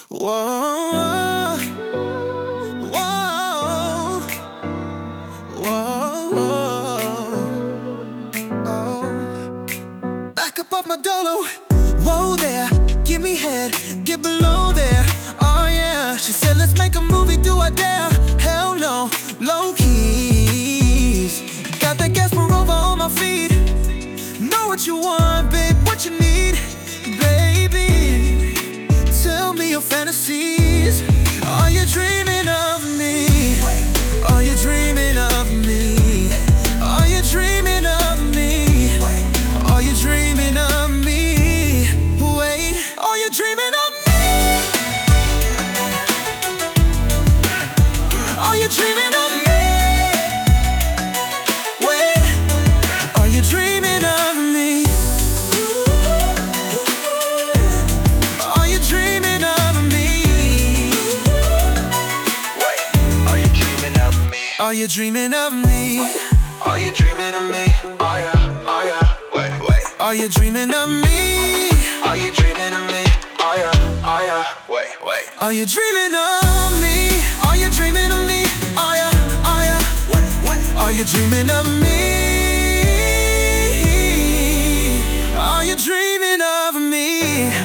Whoa, whoa, whoa, whoa. Back up off my dolo. Whoa there, give me head, get below there. Oh yeah, she said let's make a movie, do I dare? Hell no, low keys. Got that Gasparova on my feet. Know what you want, babe, what you need. Baby, tell me your fantasies. Are you dreaming of me? Are you dreaming of me? Are you dreaming of me? Are you dreaming of me? Wait, are you dreaming of me? Are you dreaming of me? Wait, are you dreaming of me? Are you dreaming of me? Wait, are you dreaming of me? Are you dreaming of me? Are you dreaming of me? Oh yeah, oh yeah. Wait. Are you dreaming of me? Are you dreaming of me? Oh yeah, oh yeah. Wait. Are you dreaming of me? Are you dreaming of me? Oh yeah, oh yeah. Wait. Are you dreaming of me? Are you dreaming of me?